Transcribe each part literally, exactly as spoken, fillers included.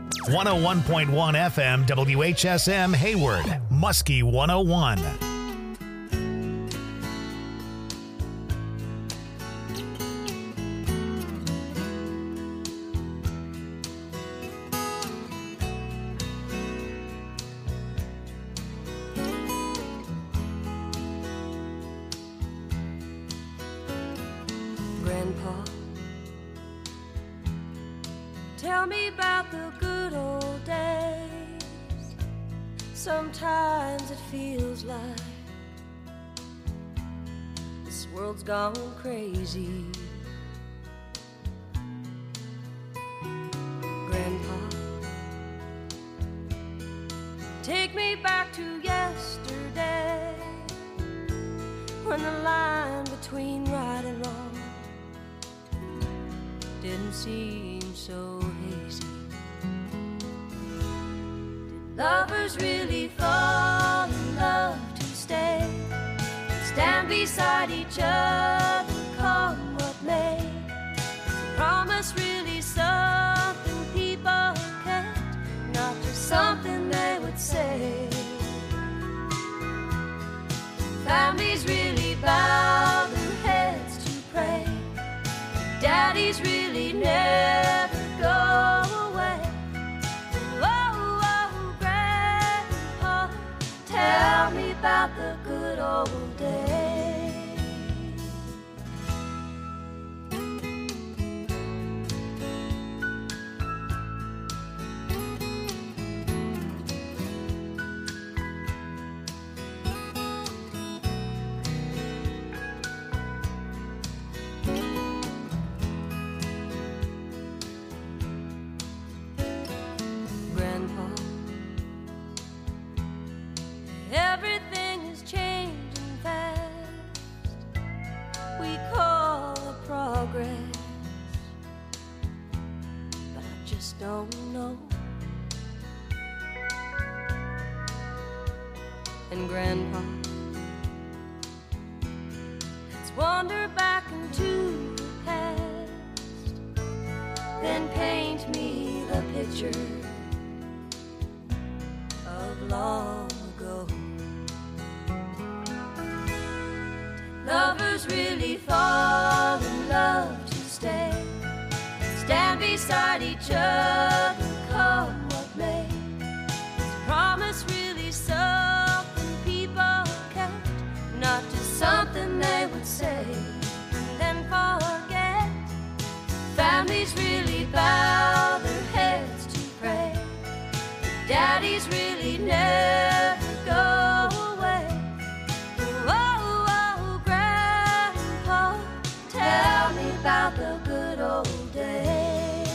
one oh one point one F M W H S M Hayward, Muskie one oh one. Grandpa, tell me about the good old days. Sometimes it feels like this world's gone crazy. Grandpa, take me back to yesterday, when the line between right and wrong didn't seem so hazy. Did lovers really fall in love to stay and stand beside each other, come what may? Is a promise really something people kept, not just something they would say? Families really bow their heads to pray. Daddies really never go away. Oh, oh, Grandpa, tell me about the good old days. Everything is changing fast. We call it progress, but I just don't know. And Grandpa, let's wander back into the past, then paint me the picture of long ago. Lovers really fall in love to stay, stand beside each other, come what may. Is a promise really something people kept, not just something they would say and then forget? Families really bow their heads to pray. Daddies really never go away. Oh, oh, Grandpa, tell me about the good old days.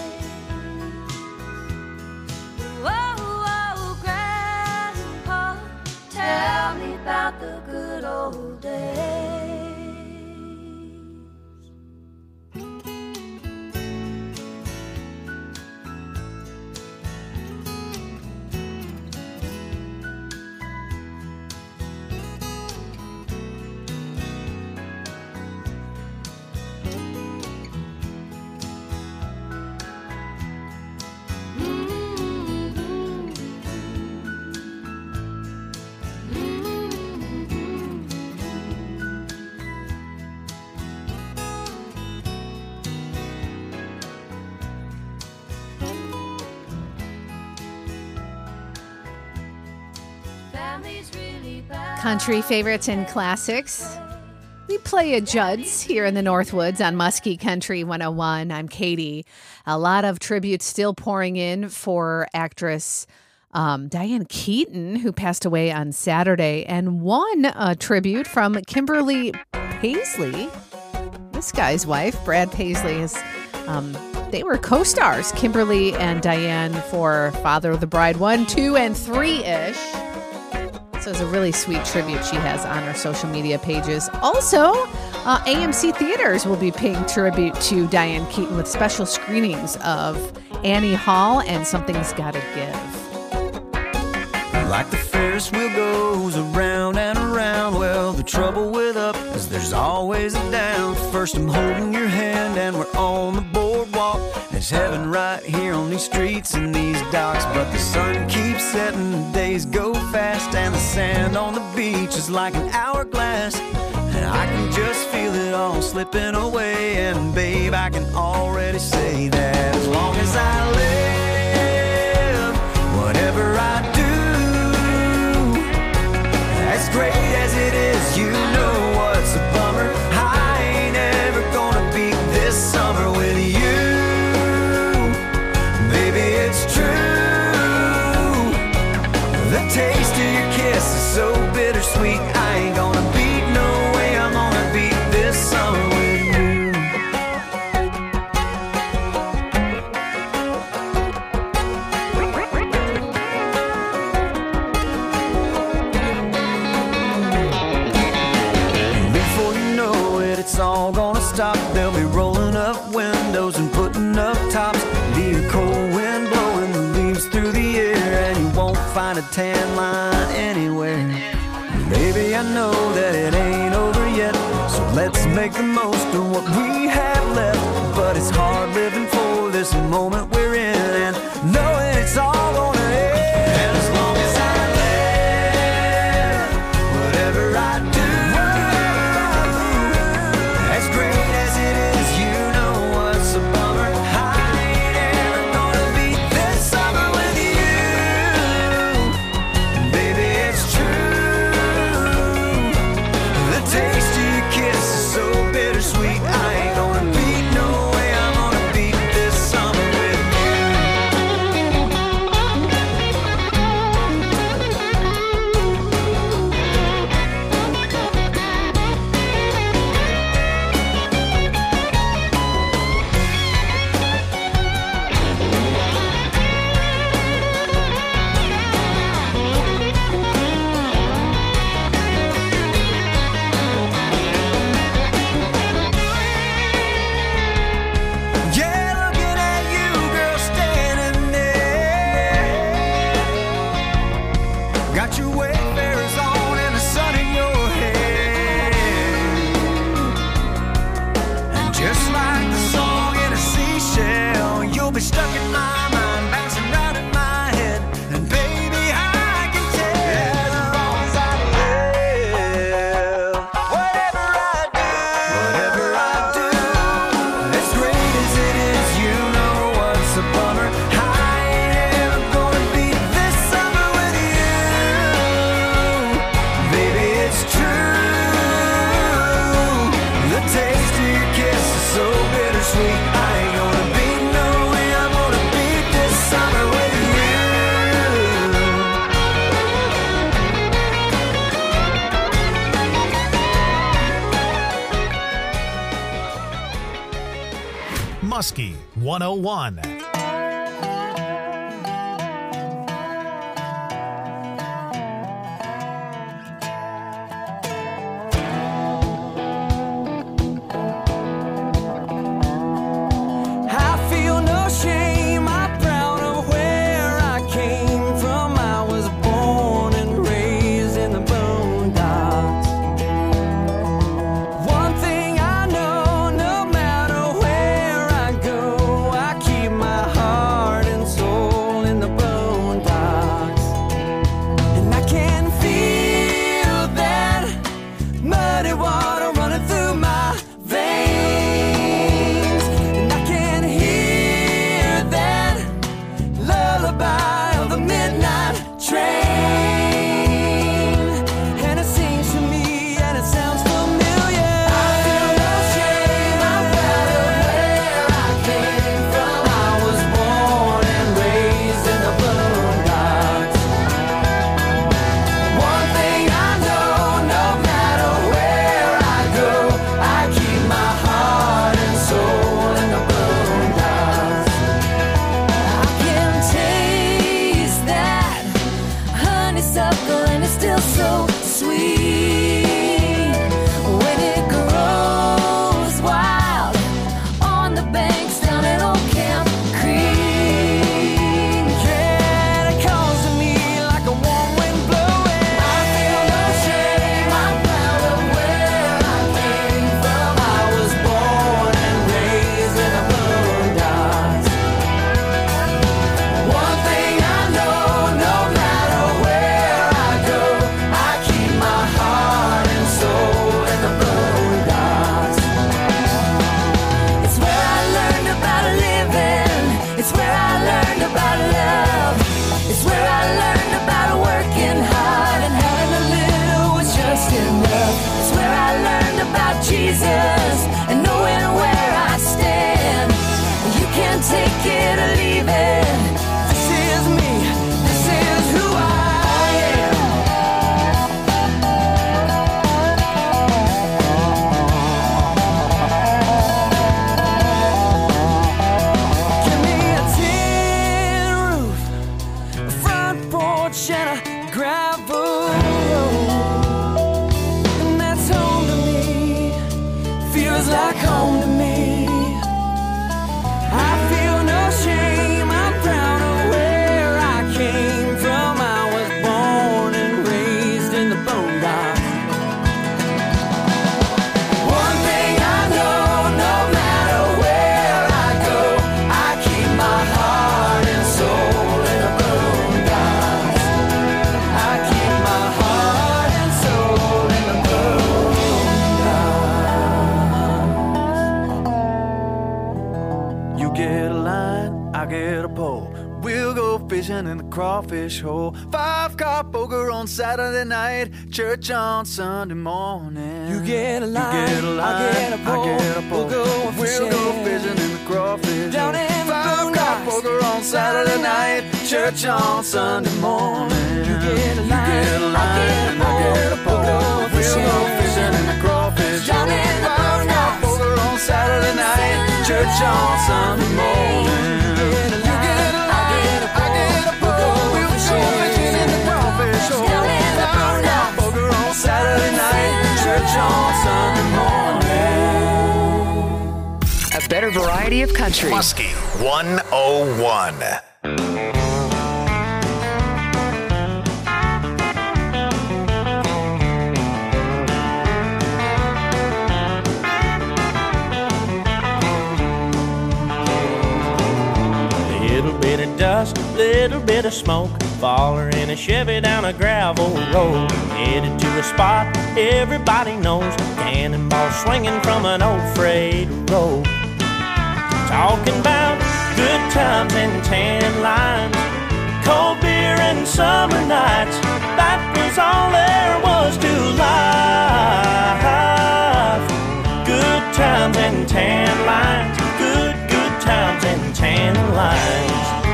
Oh, oh, Grandpa, tell me about the good old days. Country favorites and classics. We play a Judds here in the Northwoods on Muskie Country one oh one. I'm Katie. A lot of tributes still pouring in for actress um, Diane Keaton, who passed away on Saturday, and one uh, tribute from Kimberly Paisley, this guy's wife. Brad Paisley is. Um, they were co-stars, Kimberly and Diane, for Father of the Bride one, two, and three-ish. So it's a really sweet tribute she has on her social media pages. Also, uh, A M C Theaters will be paying tribute to Diane Keaton with special screenings of Annie Hall and Something's Gotta Give. Like the Ferris wheel goes around and around, well, the trouble with up is there's always a down. First I'm holding your hand and we're on the boardwalk, and There's heaven right here on these streets and these docks, but the sun keeps setting, the days go fast, and the sand on the beach is like an hourglass. And I can just feel it all slipping away, and babe, I can already say that as long as I live, whatever I do, as great as it is, you know what's a bummer. I ain't ever gonna beat this summer with you. Baby, it's true. The taste of your kiss is so bittersweet. I ain't gonna beat, no way I'm gonna beat this summer with you. Before you know it, it's all gonna stop. They'll be rolling up windows and putting up tops. Be a cold wind blowing the leaves through the air, and you won't find a tan line anywhere. Baby, I know that it ain't over yet, so let's make the most of what we have left. But it's hard living for this moment we're in, and knowing it's all gonna end. And as long as I live, whatever I do, as great as it is, you know what's a bummer. I ain't ever gonna beat this summer with you. Baby, it's true. The taste of your kiss is so bittersweet. I ain't gonna beat, no way I'm gonna beat this summer with you. Yeah, looking at you, girl, standing there. Got your Wayfarers on and the sun in your hair. And just like the song in a seashell, you'll be stuck in my mind, bouncing round in my head. And baby, I can tell, as long as I live, whatever I do, whatever I do, as great as it is, you know what's a bummer. I ain't ever gonna beat this summer with you. Baby, it's true. The taste of your kiss is so bittersweet. I ain't gonna beat, no way I'm gonna beat this summer with you. Muskie one oh one. I feel no shame, I'm proud of where I came from. I was born and raised in the boondocks. One thing I know, no matter where I go, I keep my learned about love. It's where I learned about working hard and having a little was just enough. It's where I learned about Jesus and knowing where I stand. You can't take it or leave it. This is me. This is who I am. Give me a tin roof, a front porch, and a gravel road, and that's home to me. Feels like home to me. I feel no shame. I'm proud of where I came from. I was born and raised in the boondocks. One thing I know, no matter where I go, I keep my heart and soul in the boondocks. I keep my heart and soul in the boondocks. You get a line, I get a pole. We'll go fishing in the crawfish hole. Five car poker on Saturday night, church on Sunday morning. You get a line, you get a line, I get a pole. I get a pole. We'll go fishing, we'll go fishing in the crawfish down hole. In Five car poker on Saturday night, church on Sunday morning. You get a line, you get a line, I get a pole. We'll go fishing, we'll go fishing in the crawfish down hole. In Five car poker on Saturday night, church on Sunday morning. Saturday night, church on Sunday morning. A better variety of country. Muskie one oh one. Little bit of dust, little bit of smoke, faller in a Chevy down a gravel road, headed to a spot everybody knows, cannonball swinging from an old freight road. Talking about good times and tan lines, cold beer and summer nights, that was all there was to life. Good times and tan lines, good, good times and tan lines.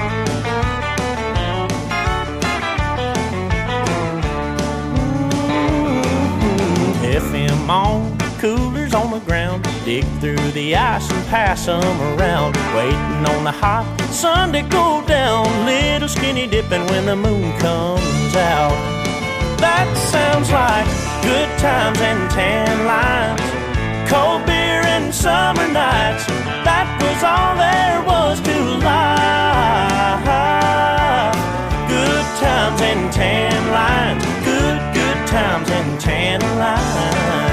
F M on, coolers on the ground, dig through the ice and pass them around, waiting on the hot sun to go down, little skinny dipping when the moon comes out. That sounds like good times and tan lines, cold beer and summer nights, that was all there was to life. Good times and tan lines, good, good times and tan lines.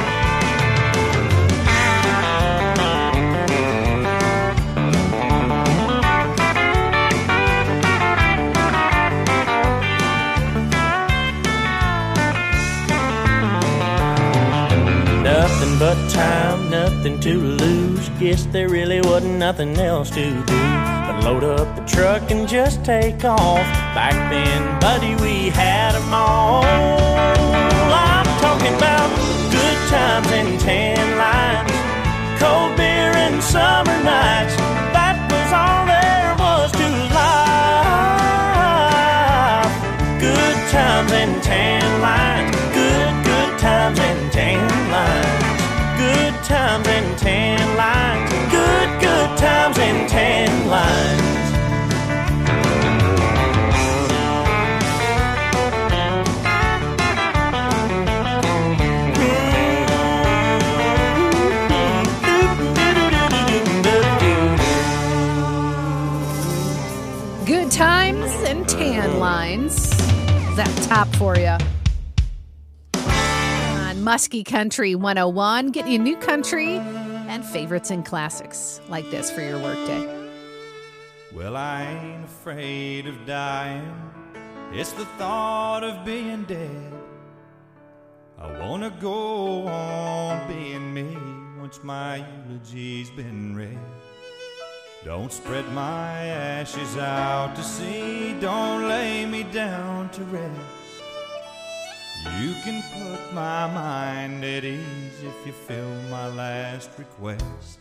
Nothing but time, nothing to lose. Guess there really wasn't nothing else to do but load up the truck and just take off. Back then, buddy, we had 'em all. I'm talking about good times and tan lines, cold beer and summer nights, that was all there was to life. Good times and tan lines, good, good times and tan lines. Good times and tan lines, good, good times and tan lines. Good times and tan lines. Is that top for you? Muskie Country one oh one, getting you new country and favorites and classics like this for your workday. Well, I ain't afraid of dying. It's the thought of being dead. I wanna go on being me once my eulogy's been read. Don't spread my ashes out to sea, don't lay me down to rest. You can put my mind at ease if you fill my last request.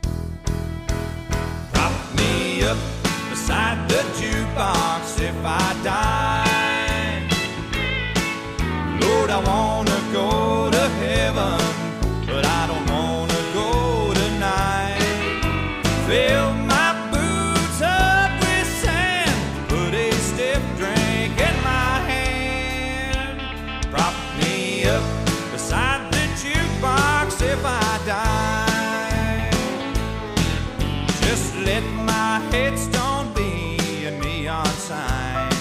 Prop me up beside the jukebox if I die. Lord, I wanna go to heaven, but I don't wanna go tonight. Fill my boots up with sand, put a stiff drink in my hand. Prop me up beside the jukebox if I die. Just let my headstone be a neon sign.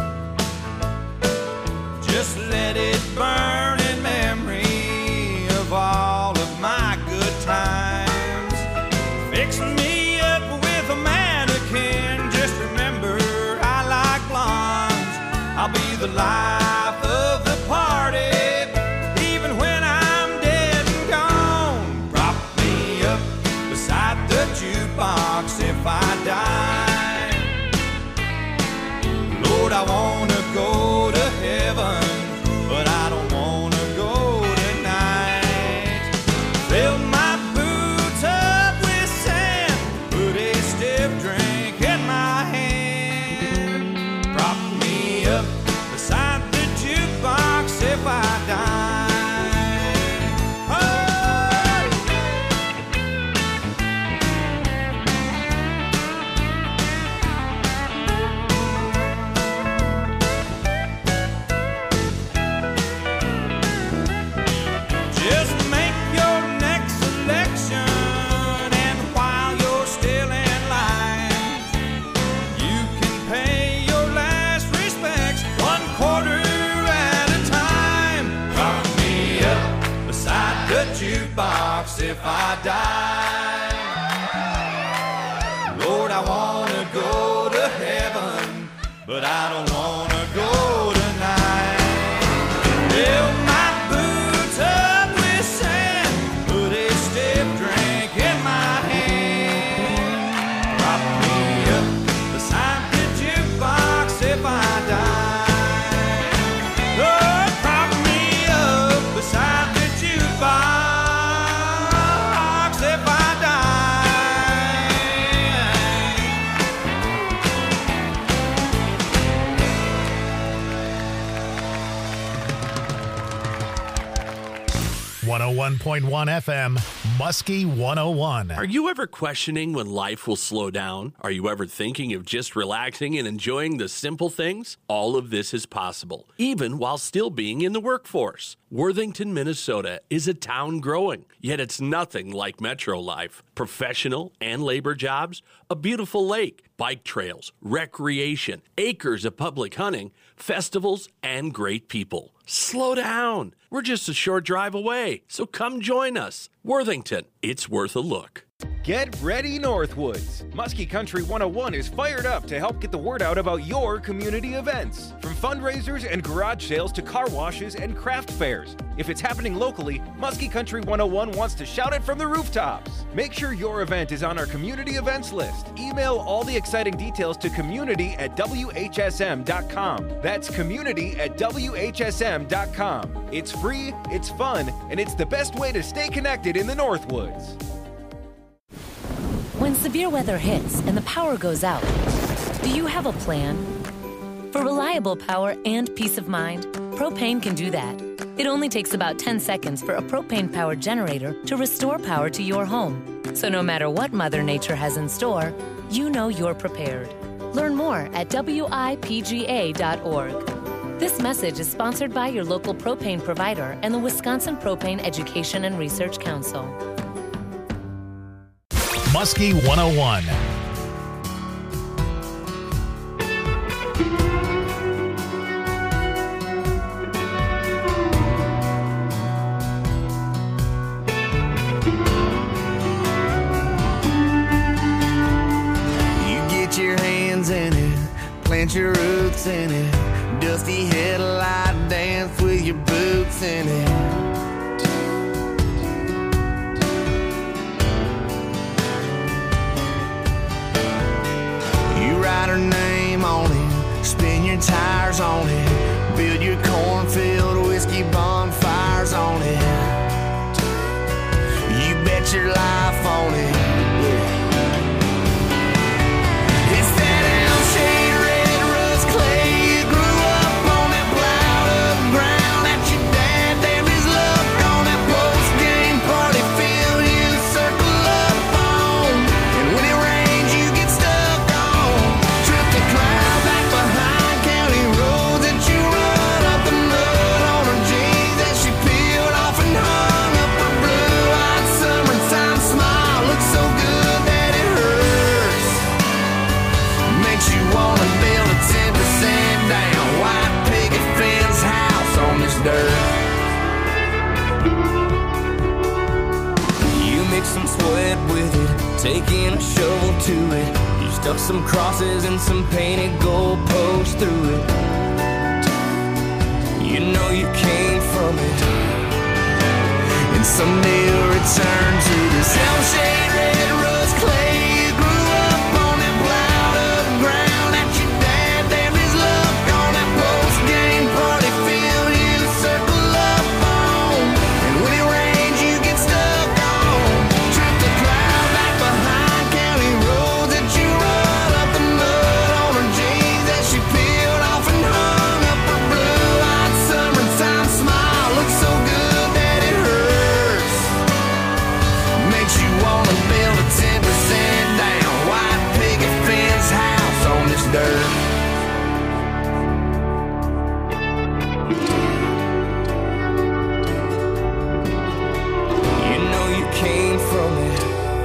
Just let it burn in memory of all of my good times. Fix me up with a mannequin. Just remember I like blondes. I'll be the life of the party, even when I'm dead and gone. Prop me up beside the jukebox if I die. Lord, I wanna go to heaven, but I don't wanna go tonight. Fill my boots up with sand, put a stiff drink in my hand. Prop me up beside the jukebox if I die. Oh! Just make your next selection, and while you're still in line, you can pay your last respects one quarter at a time. Prop me up beside the jukebox if I die. Lord, I wanna go to heaven, but I don't wanna go tonight. Fill my boots up with sand, put a stiff drink in my hand. Prop me up beside the jukebox if I die. Lord, prop me up beside the jukebox if I die. one oh one point one F M, Muskie one oh one. Are you ever questioning when life will slow down? Are you ever thinking of just relaxing and enjoying the simple things? All of this is possible, even while still being in the workforce. Worthington, Minnesota is a town growing, yet it's nothing like metro life. Professional and labor jobs, a beautiful lake, bike trails, recreation, acres of public hunting, festivals, and great people. Slow down. We're just a short drive away, so come join us. Worthington, it's worth a look. Get ready, Northwoods! Muskie Country one oh one is fired up to help get the word out about your community events. From fundraisers and garage sales to car washes and craft fairs. If it's happening locally, Muskie Country one oh one wants to shout it from the rooftops. Make sure your event is on our community events list. Email all the exciting details to community at W H S M dot com. That's community at W H S M dot com. It's free, it's fun, and it's the best way to stay connected in the Northwoods. When severe weather hits and the power goes out, do you have a plan? For reliable power and peace of mind, Propane can do that. It only takes about ten seconds for a propane-powered generator to restore power to your home. So no matter what Mother Nature has in store, you know you're prepared. Learn more at W I P G A dot org. This message is sponsored by your local propane provider and the Wisconsin Propane Education and Research Council. Muskie one oh one. You get your hands in it, plant your roots in it, dusty headlight dance with your boots in it. her name on it. Spin your tires on it. Build your cornfield whiskey bonfires on it. You bet your life on it. Yeah. It's that Elm-shade red rust clay. You grew up on that plowed up ground. That your dad damned his luck on that post-game party field you circle up on. And when it rains you get stuck on. Trip the cloud back behind county roads that you run up the mud on her jeans that she peeled off and hung up her blue-eyed summertime smile. Looks so good that it hurts. Makes you wanna build a ten percent down white picket fence house on this dirt. You mix some sweat with it, taking a shovel to it. You stuck some crosses and some painted goalposts through it. You know you came from it, and someday you'll return to this Elm-shade red rust clay. You grew up on that plowed up ground. That your dad damned his luck on that post-game party field you circle up on. And when it rains you get stuck on. Trip the cloud back behind county roads that you run up the mud on her jeans that she peeled off and hung up her blue-eyed summertime smile. Looks so good that it hurts. Makes you wanna build a ten percent down white picket fence house on this dirt. You know you came from it,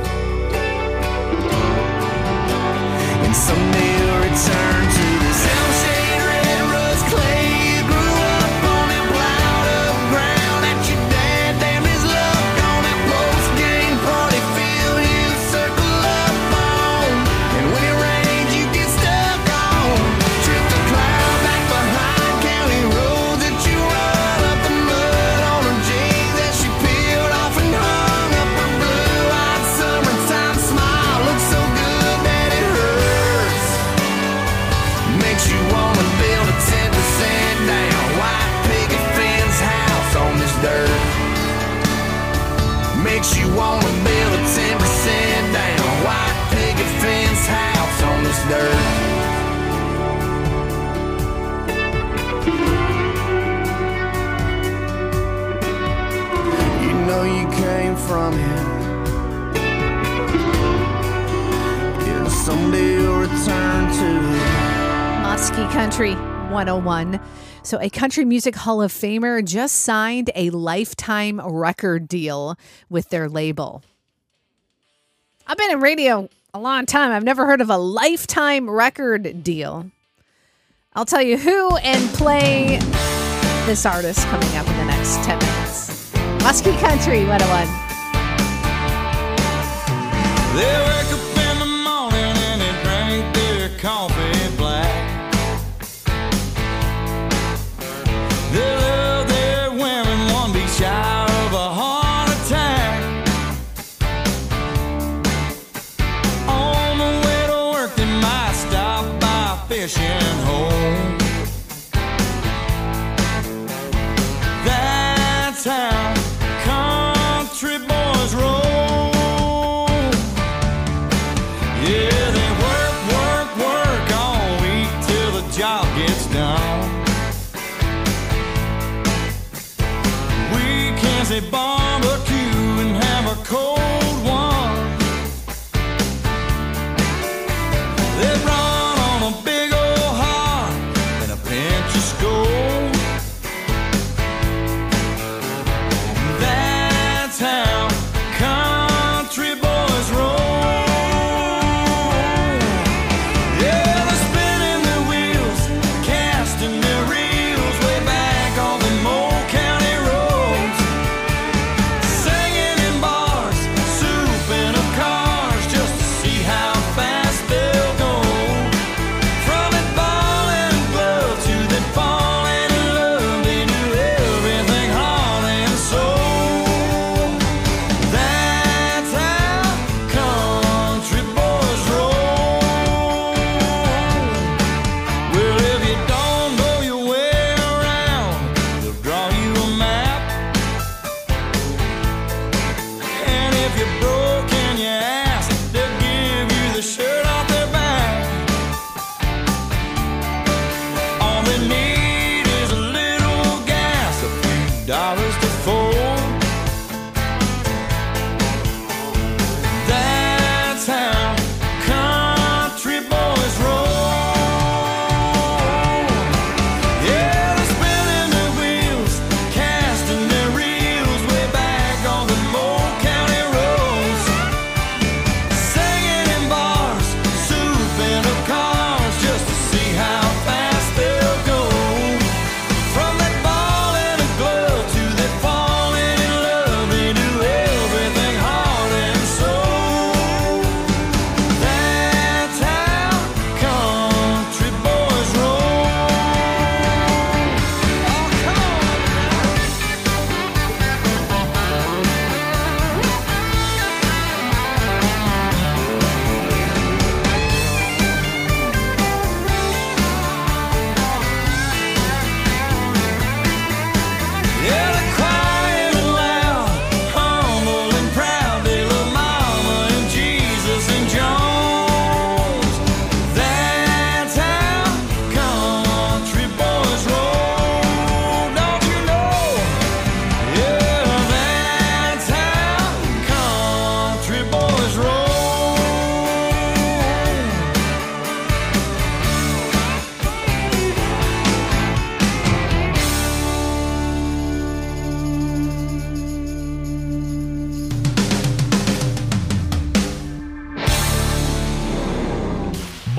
and someday you'll return to this Elm-shade red rust clay. You grew up on that plowed up ground. That your dad damned his luck on that post-game party field you circle up on. And when it rains you get stuck on. Trip the cloud back behind county roads that you run up the mud on her jeans that she peeled off and hung up her blue-eyed summertime smile. Looks so good that it hurts. Makes you wanna build a ten percent down white picket fence house on this dirt. Makes you wanna build a ten percent down white picket fence house on this dirt. You know you came from it, and someday you'll return to it. Muskie Country one oh one. So a Country Music Hall of Famer just signed a lifetime record deal with their label. I've been in radio a long time. I've never heard of a lifetime record deal. I'll tell you who and play this artist coming up in the next ten minutes. Muskie Country one oh one. They wake up in the morning and they drink their coffee black. They love their women, one be shy of a heart attack. On the way to work they might stop by a fishing hole. That's how country boys roll. Yeah, they work, work, work all week till the job gets done. Weekends they barbecue and have a cold one. They run on a big old heart and a pinch of Skoal. That's how country boys roll. Yeah, they're spinning their wheels, casting their reels way back on the Moe County roads.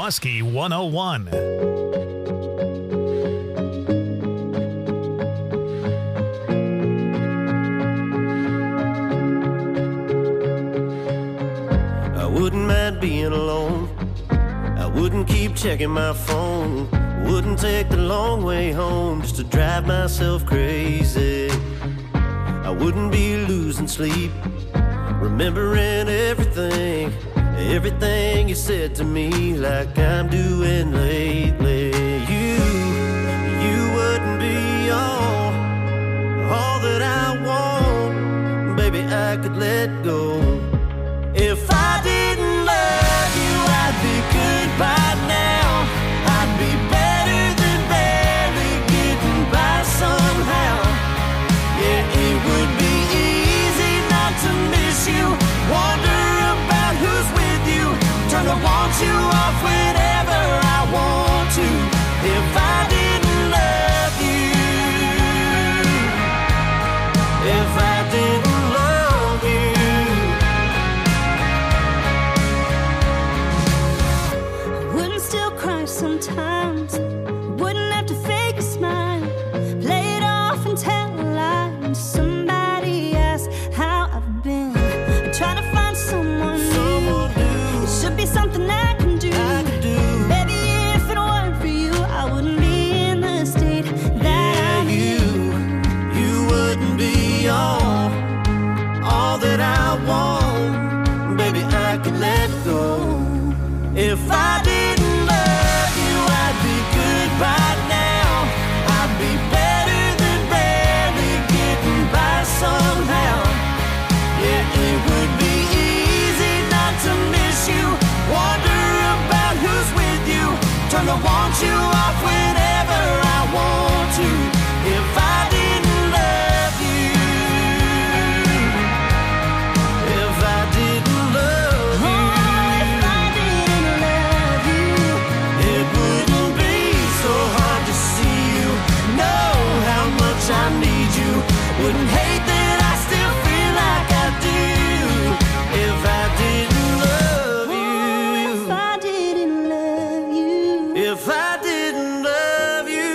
Muskie one oh one. I wouldn't mind being alone. I wouldn't keep checking my phone. Wouldn't take the long way home just to drive myself crazy. I wouldn't be losing sleep, remembering everything, everything you said to me, like I'm doing lately. You, you wouldn't be all, all that I want. Baby, I could let go. If I didn't love you, I'd be good by now. I'd be better than barely getting by somehow. Yeah, it would be easy not to miss you, wonder about who's with you, turn to want you off whenever I want to. If I didn't love you, if I didn't love you, wouldn't still cry sometimes, wouldn't have to fake a smile, play it off and tell a lie to somebody else how I've been, trying to find someone new. It should be something I can do. Baby, if it weren't for you, I wouldn't be in the state that I'm in. you wouldn't be all, all that I want. Baby, I could let go. If I didn't love you, I'd be good by now. I'd be better than barely getting by somehow. Yeah, it would be easy not to miss you, wonder about who's with you, turn to want you off whenever I want to. If I didn't love you, if I didn't love you, If I didn't love you, it wouldn't be so hard to see you, know how much I need you, wouldn't hate that I still feel like I do. If I didn't love you, if I didn't love you, if I didn't love you,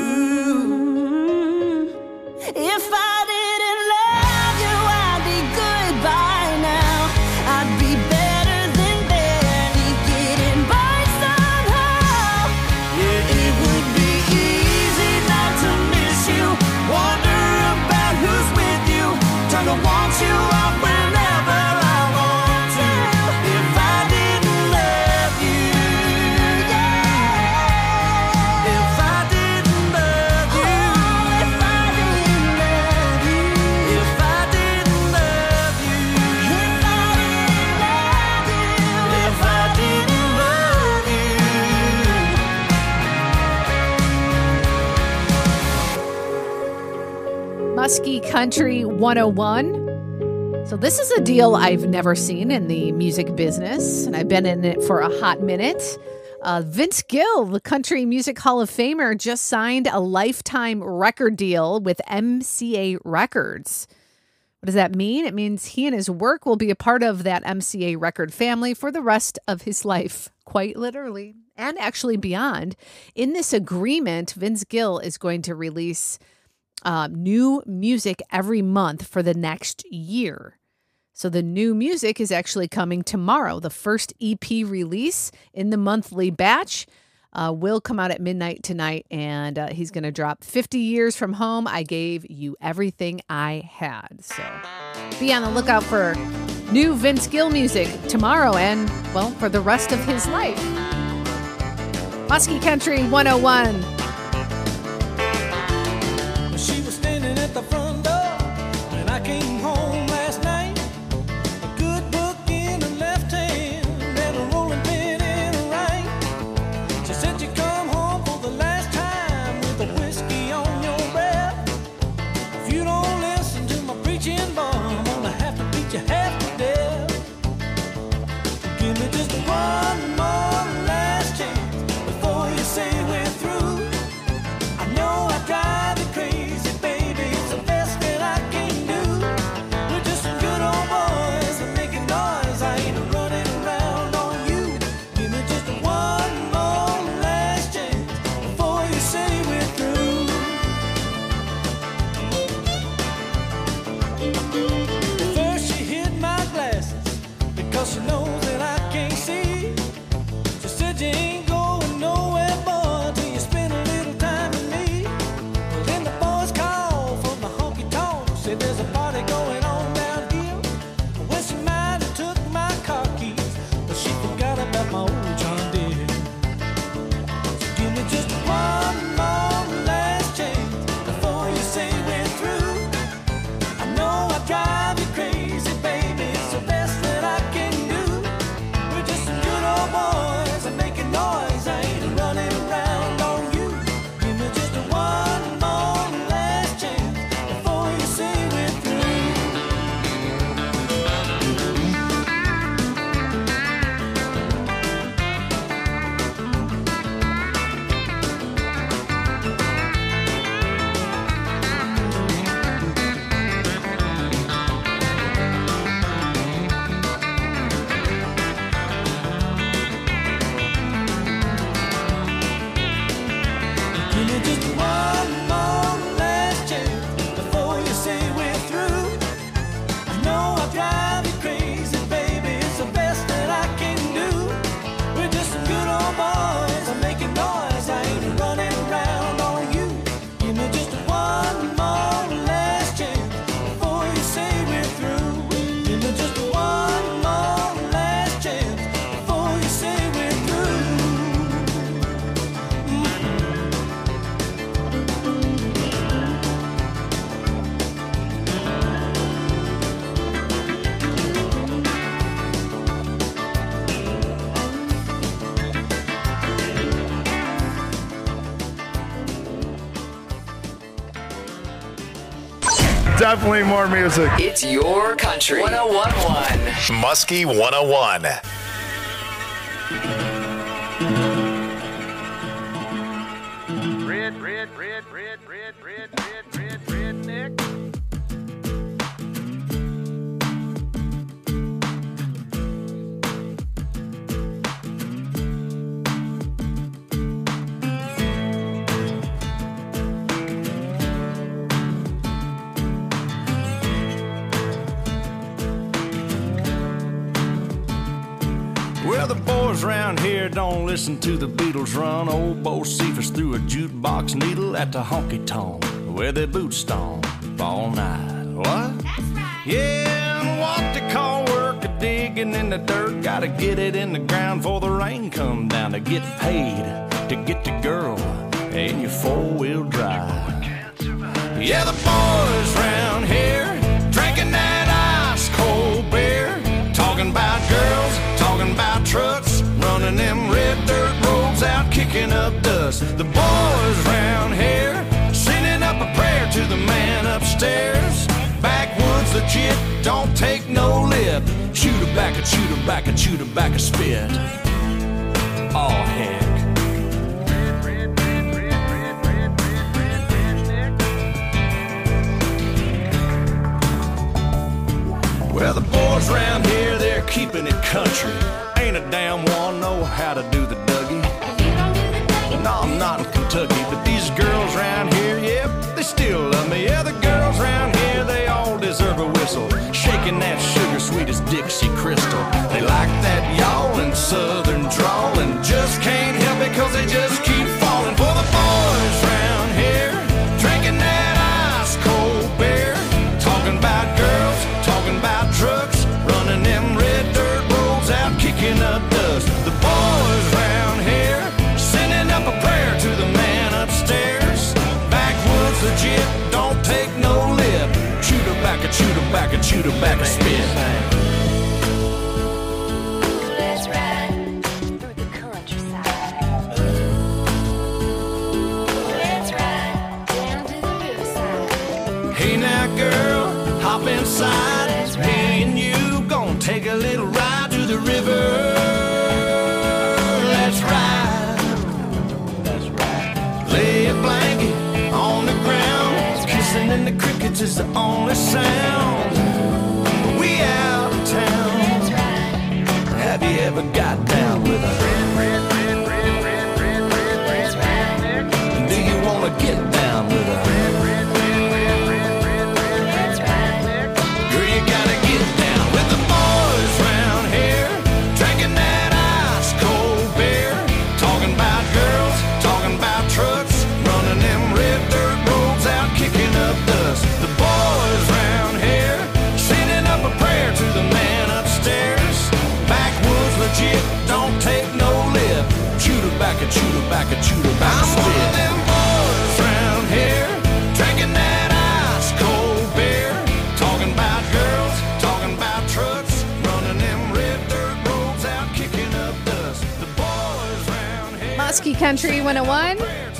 if I didn't love you, I'd be good by now. I'd be better than barely getting by somehow. yeah, it would be easy not to miss you, wonder about who's with you, turn to want you off whenever I want to. If I didn't love you, if I didn't love you, If I didn't love you, if I didn't love you, if I didn't love you, if I didn't love you. Muskie Country one oh one. So this is a deal I've never seen in the music business, and I've been in it for a hot minute. Uh, Vince Gill, the Country Music Hall of Famer, just signed a lifetime record deal with M C A Records. What does that mean? It means he and his work will be a part of that M C A record family for the rest of his life, quite literally, and actually beyond. In this agreement, Vince Gill is going to release uh, new music every month for the next year. So the new music is actually coming tomorrow. The first E P release in the monthly batch uh, will come out at midnight tonight, and uh, he's going to drop fifty years from home. I gave you everything I had. So be on the lookout for new Vince Gill music tomorrow and, well, for the rest of his life. Muskie Country one oh one. She was standing at the front door when I came home last night. A good book in her left hand and a rolling pin in her right. She said you come home for the last time with a whiskey on your breath. If you don't listen to my preaching, boy, I'm gonna have to beat you half to death. Give me just one more last chance before you say we're through. me just one more last chance before you say we're through. I know I drive you crazy, baby, it's the best that I can do. We're just some good old boys, I'm making noise, I ain't running around on you. Give me just one more last chance before you say we're through. Give me just one more last chance before you say we're through. I know I drive you crazy, baby, it's the best that I can do. We're just some good old boys, I'm making noise, I ain't running around on you. Give me just one more last chance before you say we're through. Give me just one more last chance before you say we're through. Definitely more music. It's your country. one oh one point one. Muskie one oh one. Red, red, red, red, red, red, red, red, redneck. Well, the boys around here don't listen to the Beatles run. Old Bo Cephas threw a jukebox needle at the honky-tonk where they boot stomp all night. What? That's right. Yeah, and what they call work a digging in the dirt. Gotta get it in the ground before the rain come down to get paid, to get the girl in your four-wheel drive. Yeah, the boys around here drinking that ice-cold beer, talking about girls, talking about trucks, running them red dirt roads out, kicking up dust. The boys round here sending up a prayer to the man upstairs. Backwoods legit, don't take no lip. Shoot her back and shoot her back and shoot her back a spit. Oh heck. Well, the boys around here, they're keeping it country. Ain't a damn one know how to do the Dougie. No, I'm not in Kentucky, but these girls around here, yep, they still love me. Yeah, the girls around here, they all deserve a whistle. Shaking that sugar sweet as Dixie Crystal. They like that yawling southern drawl and just can't help it cause they just keep falling for the boys around here. Drinking that ice cold beer, talking about girls, talking about trucks, running them red dirt roads out, kicking up dust. The boys round here sending up a prayer to the man upstairs. Backwoods legit, don't take no lip. Shoot her back and shoot her back and shoot her back a spit. Let's ride through the countryside. Let's ride down to the riverside. Hey now girl, hop inside. Me and you gonna take a little ride to the river. Let's ride. Let's ride. Lay a blanket on the ground. Kissing in the crickets is the only sound. We out of town. Let's ride. Have you ever got down with a red, red, red, red, red, red, red, red, red, red? Do you wanna get down with a red, red, red, red, red, red, red? Let's ride. Girl, you gotta get down with the boys round here, drinking that ice cold beer, talking about girls, talking about trucks, running them red dirt roads out, kicking up dust. The boys round here sending up a prayer to the man upstairs. Backwoods legit, don't take no could chew the back spit. I'm one of them boys round here, drinking that ice cold beer, talking about girls, talking about trucks, running them red dirt roads out, kicking up dust. The boys round here. Muskie Country one oh one.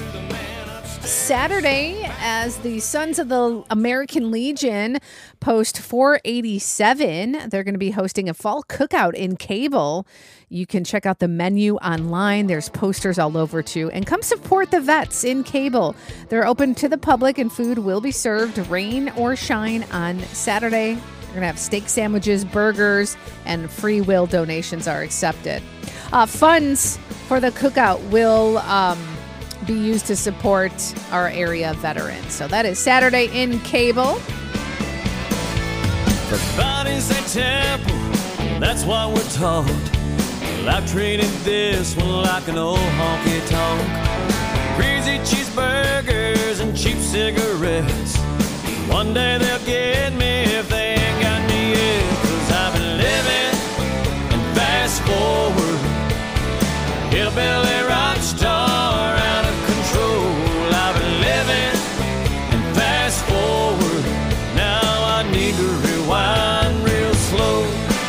Saturday, as the Sons of the American Legion post four eighty-seven, they're going to be hosting a fall cookout in Cable. You can check out the menu online. There's posters all over too. And come support the vets in Cable. They're open to the public and food will be served rain or shine on Saturday. They're going to have steak sandwiches, burgers, and free will donations are accepted. Uh, funds for the cookout will um, be used to support our area veterans. So that is Saturday in Cable. The body's a temple, that's what we're taught. Well, I've treated this one like an old honky tonk. Greasy cheeseburgers and cheap cigarettes. One day they'll get me if they ain't got me yet. Cause I've been living and fast forward. Hillbilly rock star out of control. I've been living and fast forward. Now I need to rewind real slow.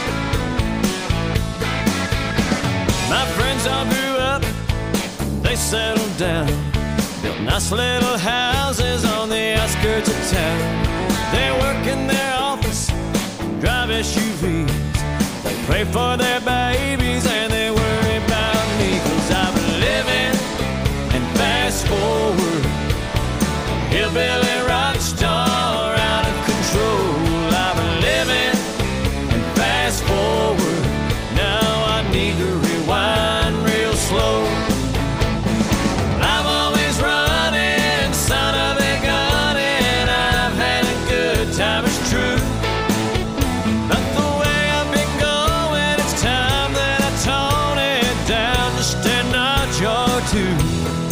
My friends all grew up, they settled down, built nice little houses on the outskirts of town. They work in their office, drive S U Vs. They pray for their babies and they worry about me. Cause I've been living and fast forward. Hillbilly rock star out of control. I've been living and fast forward. Now I need to rewind real slow. I'm always running, son of a gun, and I've had a good time, it's true. But the way I've been going, it's time that I tone it down just a notch or two.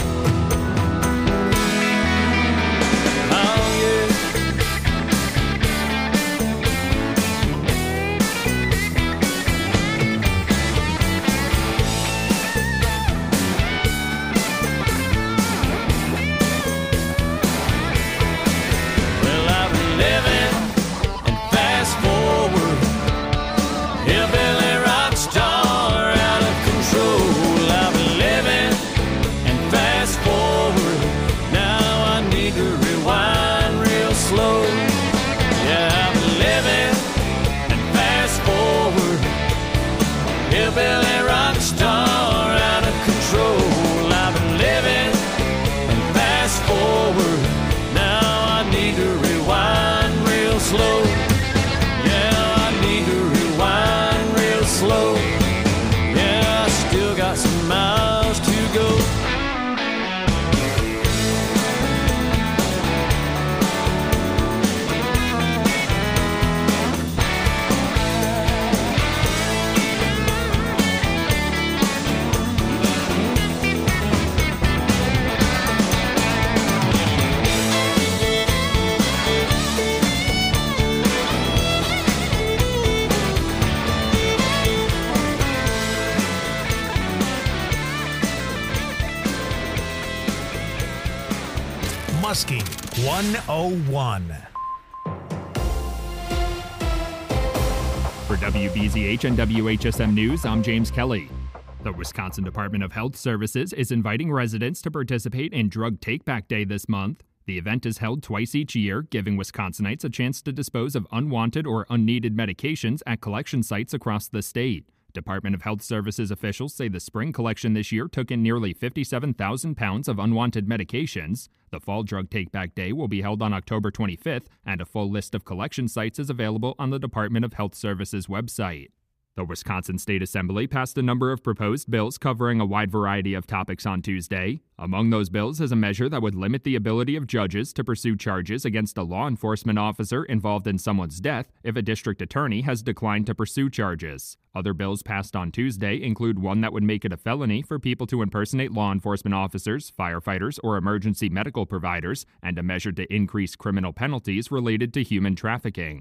Hillbilly rock star out of control. I've been living and fast forward. Now I need to rewind real slow. Yeah, I need to rewind real slow. Yeah, I still got some miles to go. Muskie one oh one. For W B Z H and W H S M News, I'm James Kelly. The Wisconsin Department of Health Services is inviting residents to participate in Drug Take-Back Day this month. The event is held twice each year, giving Wisconsinites a chance to dispose of unwanted or unneeded medications at collection sites across the state. Department of Health Services officials say the spring collection this year took in nearly fifty-seven thousand pounds of unwanted medications. The Fall Drug Take-Back Day will be held on October twenty-fifth, and a full list of collection sites is available on the Department of Health Services website. The Wisconsin State Assembly passed a number of proposed bills covering a wide variety of topics on Tuesday. Among those bills is a measure that would limit the ability of judges to pursue charges against a law enforcement officer involved in someone's death if a district attorney has declined to pursue charges. Other bills passed on Tuesday include one that would make it a felony for people to impersonate law enforcement officers, firefighters, or emergency medical providers, and a measure to increase criminal penalties related to human trafficking.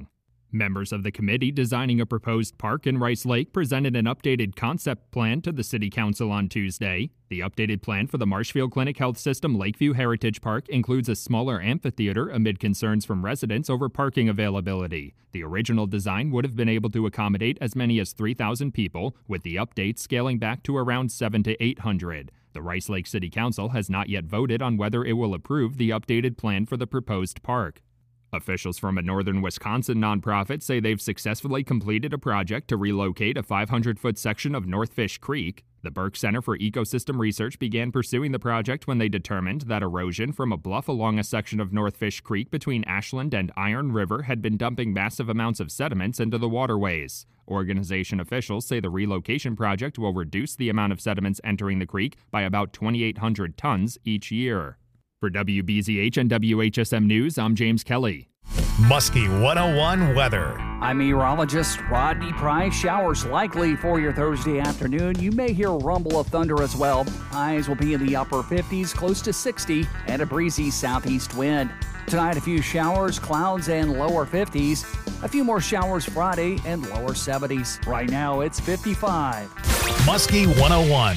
Members of the committee designing a proposed park in Rice Lake presented an updated concept plan to the City Council on Tuesday. The updated plan for the Marshfield Clinic Health System Lakeview Heritage Park includes a smaller amphitheater amid concerns from residents over parking availability. The original design would have been able to accommodate as many as three thousand people, with the update scaling back to around seven to eight hundred. The Rice Lake City Council has not yet voted on whether it will approve the updated plan for the proposed park. Officials from a northern Wisconsin nonprofit say they've successfully completed a project to relocate a five hundred foot section of North Fish Creek. The Burke Center for Ecosystem Research began pursuing the project when they determined that erosion from a bluff along a section of North Fish Creek between Ashland and Iron River had been dumping massive amounts of sediments into the waterways. Organization officials say the relocation project will reduce the amount of sediments entering the creek by about twenty-eight hundred tons each year. For W B Z H and W H S M News, I'm James Kelly. Muskie one oh one weather. I'm meteorologist Rodney Price. Showers likely for your Thursday afternoon. You may hear a rumble of thunder as well. Highs will be in the upper fifties, close to sixty, and a breezy southeast wind. Tonight, a few showers, clouds, and lower fifties. A few more showers Friday and lower seventies. Right now, it's fifty-five. Muskie one oh one.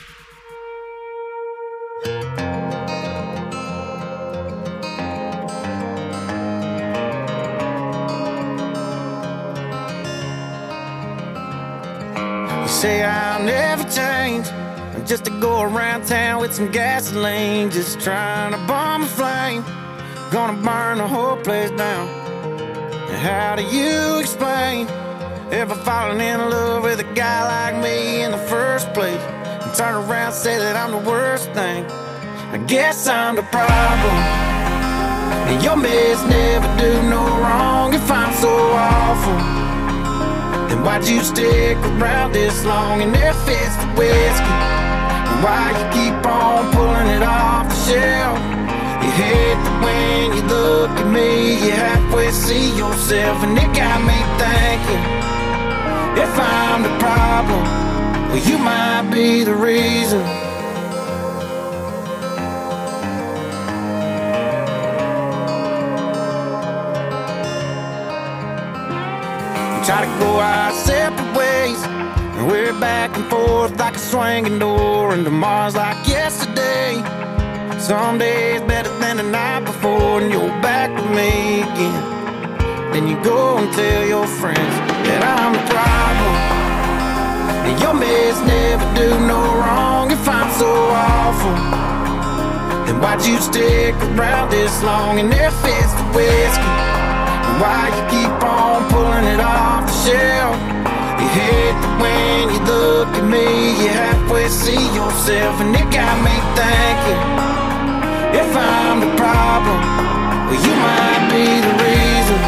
Say I'll never change. I'm just to go around town with some gasoline, just trying to bomb a flame. Gonna burn the whole place down. And how do you explain ever falling in love with a guy like me in the first place, and turn around and say that I'm the worst thing? I guess I'm the problem, and your mess never do no wrong. If I'm so awful, then why'd you stick around this long and if it's the whiskey? And why you keep on pulling it off the shelf? You hate that when you look at me, you halfway see yourself, and it got me thinking, if I'm the problem, well, you might be the reason. Try to go our separate ways, and we're back and forth like a swinging door, and tomorrow's like yesterday. Some days better than the night before, and you're back with me again. Then you go and tell your friends that I'm the problem, and your mess never do no wrong. If I'm so awful, then why'd you stick around this long? And if it's the whiskey, why you keep on pulling it off the shelf? You hate that when you look at me, you halfway see yourself, and it got me thinking, if I'm the problem, well, you might be the reason.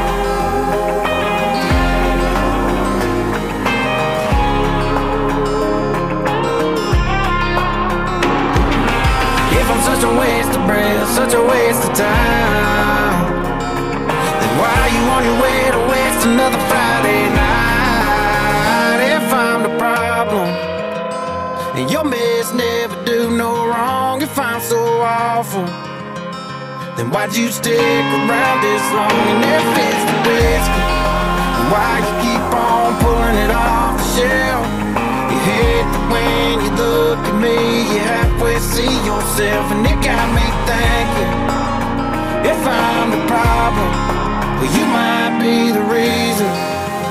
If I'm such a waste of breath, such a waste of time, why are you on your way to waste another Friday night? If I'm the problem, and your mess never do no wrong. If I'm so awful, then why'd you stick around this long? And if it's the whiskey, why you keep on pulling it off the shelf? You hate that when you look at me, you halfway see yourself, and it got me thinking, if I'm the problem, well, you might be the reason.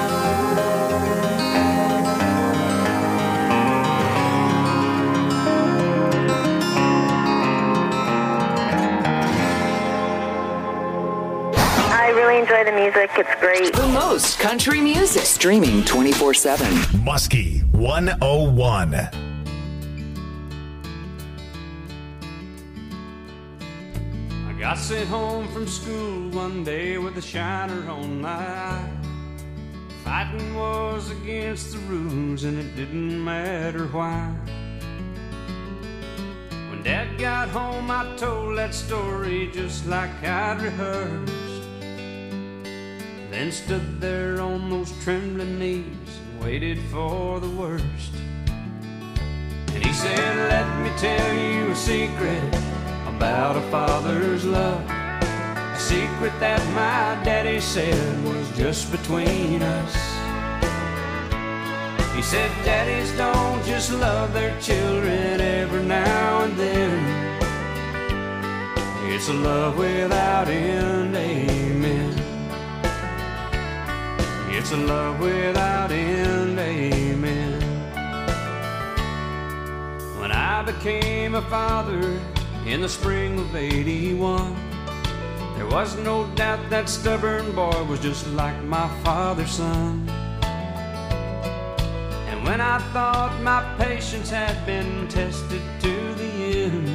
I really enjoy the music. It's great. The most country music. Streaming twenty-four seven. Muskie one oh one. I sent home from school one day with a shiner on my eye. Fighting was against the rules and it didn't matter why. When Dad got home I told that story just like I'd rehearsed, then stood there on those trembling knees and waited for the worst. And he said, let me tell you a secret about a father's love, a secret secret that my daddy said was just between us. He said daddies don't just love their children every now and then. It's a love without end, amen. It's a love without end, amen. When I became a father in the spring of eighty-one, there was no doubt that stubborn boy was just like my father's son. And when I thought my patience had been tested to the end,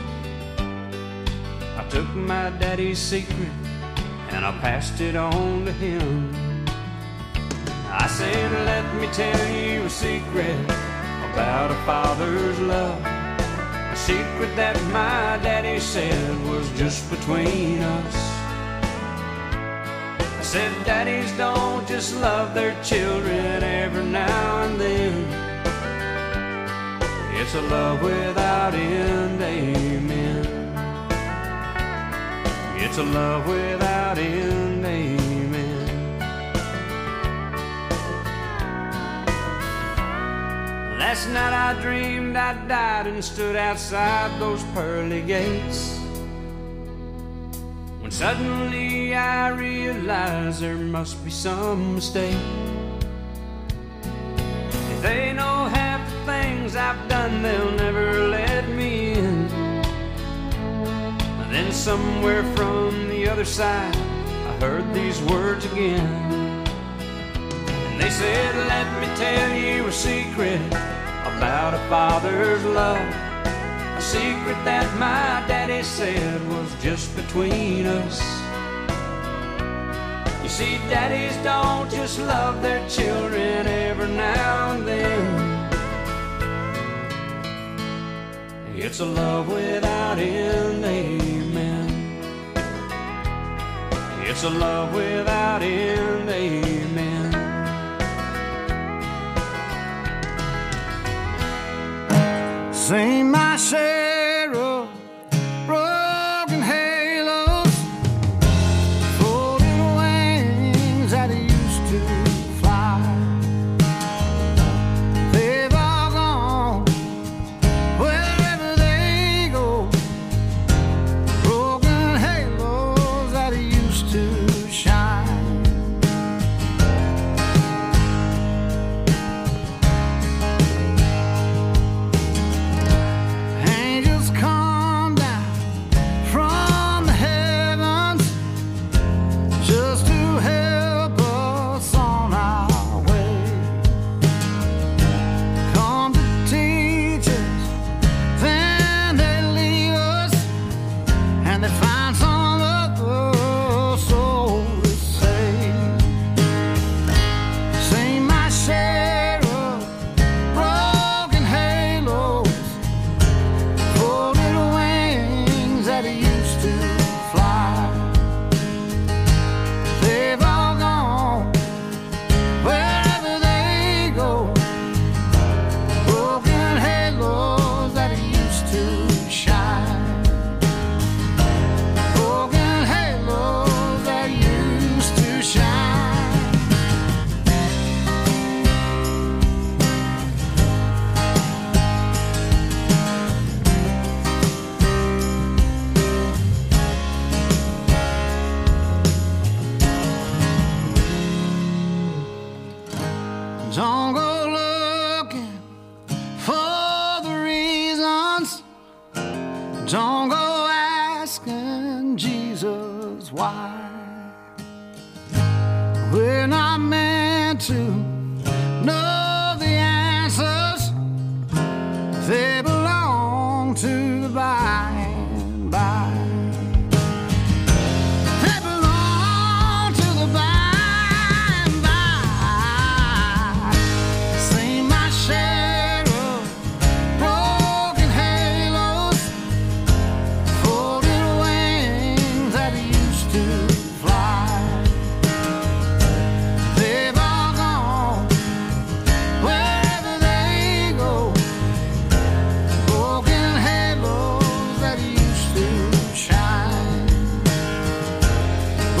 I took my daddy's secret and I passed it on to him. I said, let me tell you a secret about a father's love, a secret that my daddy said was just between us. I said, daddies don't just love their children every now and then. It's a love without end, amen. It's a love without end, amen. Last night I dreamed I died and stood outside those pearly gates, when suddenly I realized there must be some mistake. If they know half the things I've done, they'll never let me in. Then somewhere from the other side I heard these words again. And they said, let me tell you a secret about a father's love, a secret that my daddy said was just between us. You see, daddies don't just love their children every now and then. It's a love without end, amen. It's a love without end, amen. Sing my share of broken halos, folded wings that used to fly. They've all gone wherever they go, broken halos that used to shine. Angels come down from the heavens just to help us on our way. Come to teach us, then they leave us, and they find some other soul to save. Sing my share of broken halos, folded wings that used to fly. They've all gone wherever they go, broken halos that used to shine, broken halos that used to shine. Don't go looking for the reasons, don't go asking Jesus why. We're not meant to know the answers, they belong to the by and by. They belong to the by and by. Sing my share of broken halos, folded wings that used to fly. They've all gone wherever they go, broken halos that used to shine.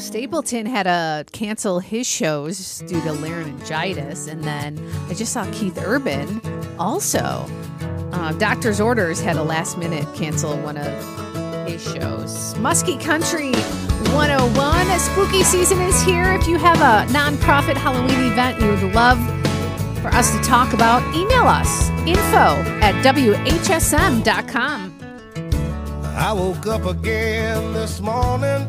Stapleton had to cancel his shows due to laryngitis, and then I just saw Keith Urban also. Uh, doctor's orders had a last minute cancel one of his shows. Muskie Country one oh one. A spooky season is here. If you have a nonprofit Halloween event you would love for us to talk about, email us info at W H S M dot com. I woke up again this morning,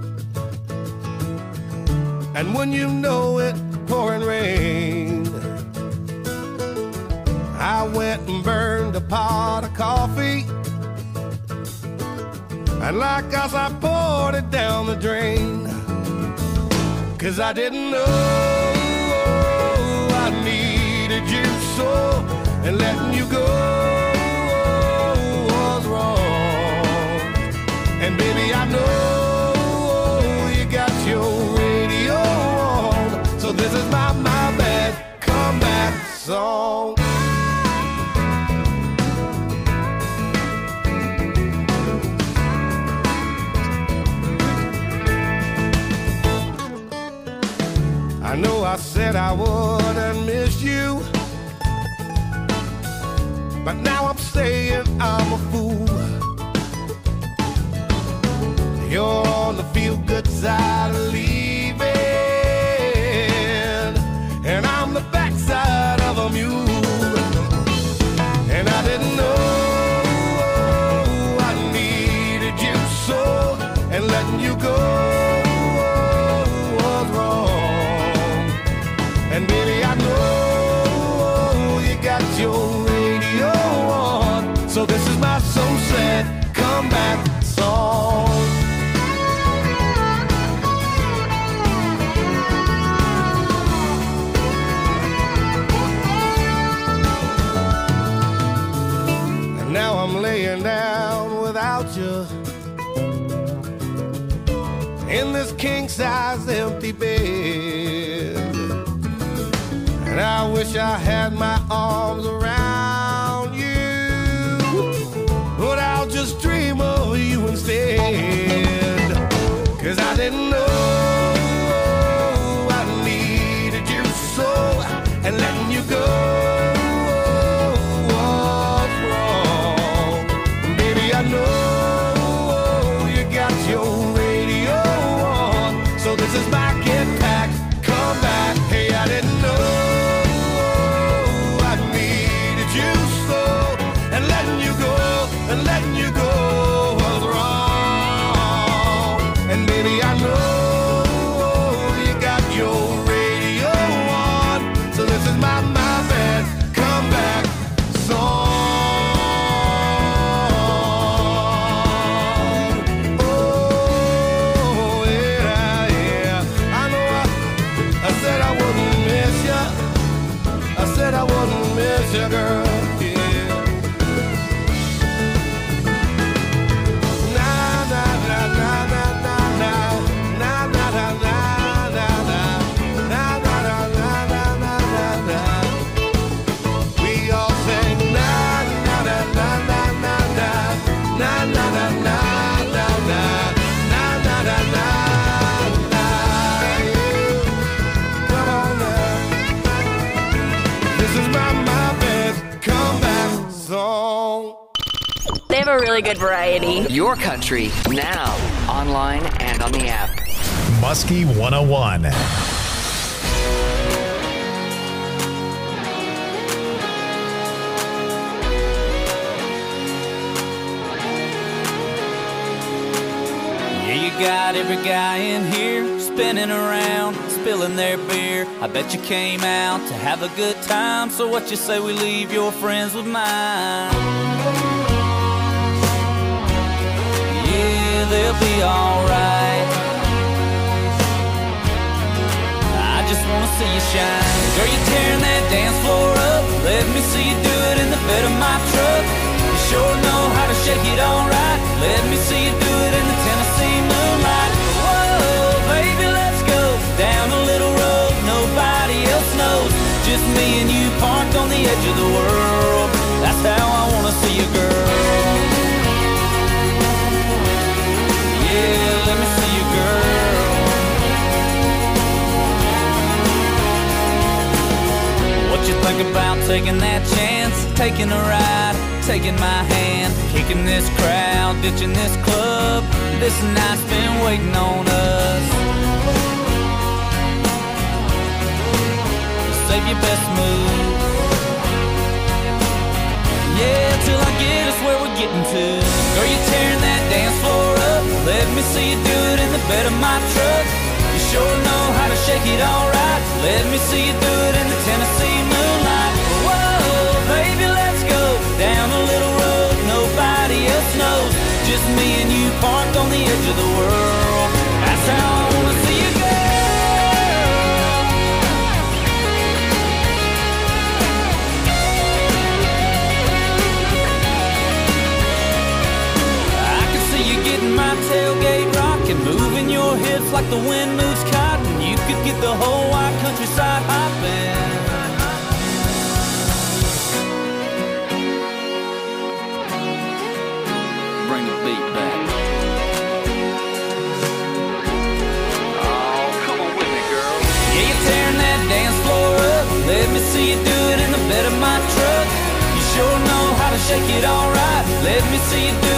and when you know it, pouring rain. I went and burned a pot of coffee, and like us I poured it down the drain. Cause I didn't know I needed you so, and letting you go was wrong. And baby, I know you got your radio on, so this is my, my bad comeback song. I know I said I wouldn't miss you, but now I'm saying I'm a fool. You're on the feel-good side of leaving, and I'm the backside of a mule. And I didn't know I needed you so, and letting you go was wrong. And baby, I know you got your radio on, so this is my so sad comeback song. Now I'm laying down without you in this king-size empty bed, and I wish I had my arms around you, but I'll just dream of you instead. Cause I didn't know I needed you so, and letting you go I know you got your radio on, so this is my get back, come back. Hey, I didn't know I needed you so, and letting you go, and letting you go was wrong. And baby, I know you got your radio on, so this is my, my bad comeback song. I wouldn't miss you, girl, yeah. Na na na na na na na na na na na na na na na na na na. We all sing na na na na na na na na na na na na na na na na. They have a really good variety. Your country, now, online and on the app. Muskie one oh one. Yeah, you got every guy in here spinning around, spilling their beer. I bet you came out to have a good time, so what you say we leave your friends with mine? They'll be alright. I just wanna see you shine. Girl, you tearing that dance floor up. Let me see you do it in the bed of my truck. You sure know how to shake it alright. Let me see you do it in the Tennessee moonlight. Whoa, baby, let's go down a little road nobody else knows. Just me and you parked on the edge of the world. That's how I wanna see you, girl. Yeah, let me see you, girl. taking that chance, taking a ride, taking my hand, kicking this crowd, ditching this club. This night's been waiting on us. Save your best move. Yeah, till I get us where we're getting to. Girl, you're tearing that dance floor up. Let me see you do it in the bed of my truck. You sure know how to shake it all right. Let me see you do it in the Tennessee moonlight. Whoa, baby, let's go down a little road nobody else knows. Just me and you parked on the edge of the world. That's how I wanna see you go. I can see you getting my tailgate rocking, moving your hips like the wind moves cotton. You could get the whole wide countryside hopping. Bring the beat back. Oh, come on with me, girl. Yeah, you're tearing that dance floor up. Let me see you do it in the bed of my truck. You sure know how to shake it all right. Let me see you do